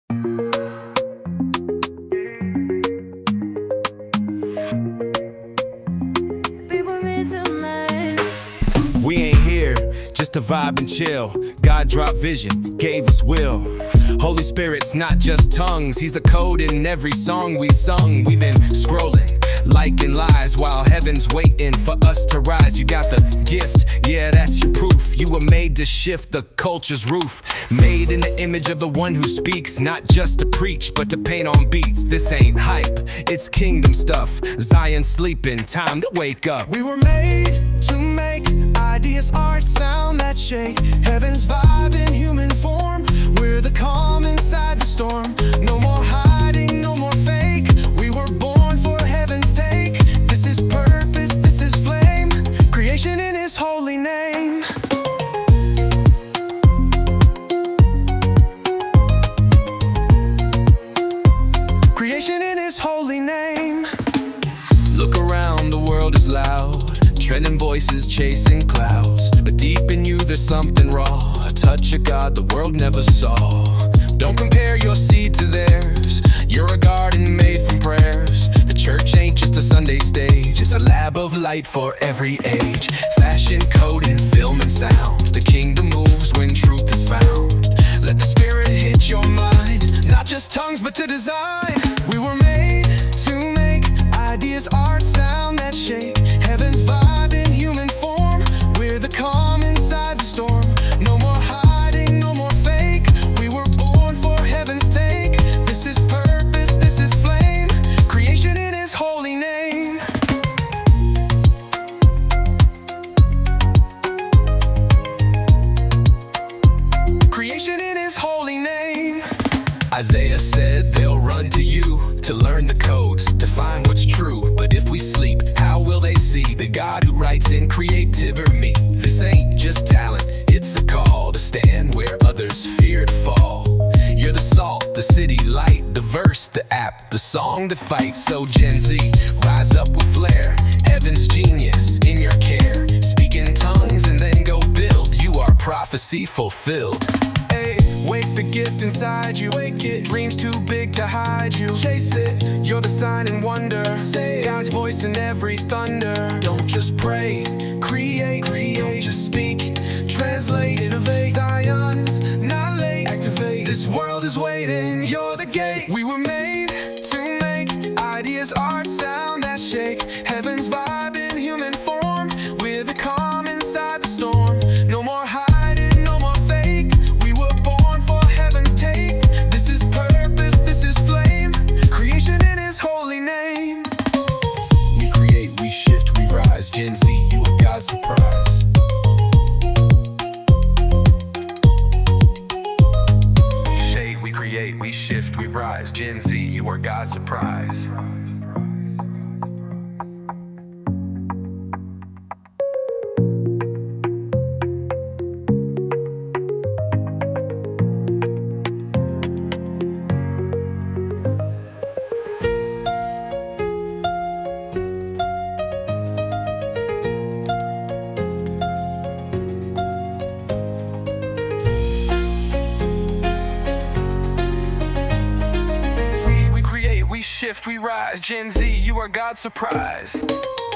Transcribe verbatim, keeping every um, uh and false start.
We ain't here just to vibe and chill. God dropped vision, gave us will. Holy Spirit's not just tongues, He's the code in every song we sung. We've been scrolling, liking lies, while heaven's waiting for us to rise. You got the gift, yeah, that's your proof. You were made to shift the culture's roof. Made in the image of the one who speaks, not just to preach, but to paint on beats. This ain't hype, it's kingdom stuff. Zion sleeping, time to wake up. We were made to make ideas, art, sound that shake. Heaven's vibe in human form. We're the calm inside the storm. No more hiding, no more fake. We were born for heaven's take. This is purpose, this is flame. Creation in His holy name. Creation in His holy name. Look around, the world is loud. Trending voices chasing clouds. But deep in you there's something raw. A touch of God the world never saw. Don't compare your seed to theirs. You're a garden made from prayers. The church ain't just a Sunday stage. It's a lab of light for every age. Fashion, code, and film and sound. The kingdom moves when truth is found. Let the Spirit hit your mind. Not just tongues but to design. We were made to make ideas, art, sound that shake. Heaven's vibe in human form. We're the calm inside the storm. No more hiding, no more fake. We were born for heaven's take. This is purpose, this is flame. Creation in His holy name. Creation in His holy name. Isaiah said they'll run to you to learn the codes, to find what's true. But if we sleep, how will they see the God who writes in creativity? This ain't just talent, it's a call to stand where others fear to fall. You're the salt, the city light, the verse, the app, the song that fights. So Gen Z, rise up with flair. Heaven's genius in your care. Speak in tongues and then go build. You are prophecy fulfilled. Hey, wake the gift inside you. Wake it. Dreams too big to hide you. Chase it. You're the sign and wonder. Say God's voice in every thunder. Don't just pray, create, create. Don't just speak, translate, innovate. Zion's not late. Activate. This world is waiting. You're the gate. We were made to make ideas, art, sound that shake. Heaven's vibe in human form. We're the calm inside the storm. No more hiding, no more fake. We were born for heaven's take. This is purpose, this is flame. Creation in His holy name. We create, we shift, we rise. Gen Z, you are God's surprise. Shade, we create, we shift, we rise. Gen Z, you are God's surprise. We shift, we rise. Gen Z, you are God's surprise.